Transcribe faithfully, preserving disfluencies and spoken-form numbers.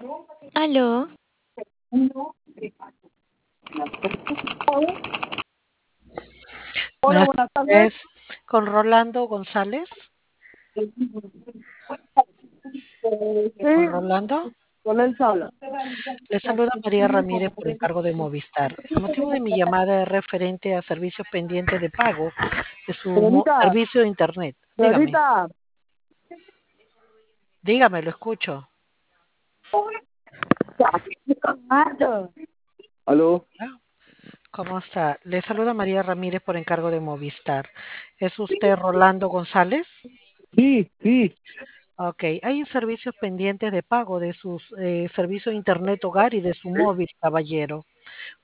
Aló, Hola, buenas buenas tardes. tardes, con Rolando González. Eh, Con sí, Rolando, con él se habla. le saluda María Ramírez por encargo de Movistar. El motivo de mi llamada es referente a servicios pendientes de pago de su mo- Señorita, servicio de Internet. Dígame, señorita, dígame, lo escucho. aló, ¿Ah? ¿Cómo está? Le saluda María Ramírez por encargo de Movistar. ¿Es usted Rolando González? sí, sí, Ok, hay servicios pendientes de pago de sus eh, servicios de Internet hogar y de su móvil, caballero.